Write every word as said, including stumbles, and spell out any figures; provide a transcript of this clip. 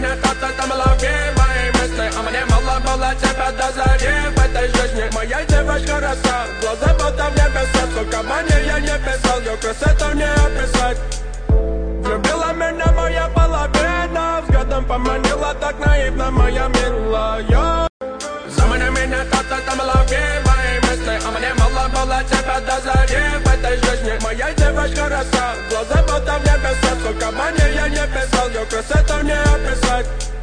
меня кто-то там ловил мои мысли, а мне мало было тебя до зари в этой жизни. Моя девочка роса, глаза будто в небесах. Сколько мне я не писал, ее красоту не описать. Влюбила меня моя половина, взглядом поманила так наивно моя милая. Замани меня кто-то там ловил мои мысли, а мне мало было тебя до зари в этой жизни. Моя девочка роса, глаза будто в небесах. Сколько мне я не писал, ее красоту не описать.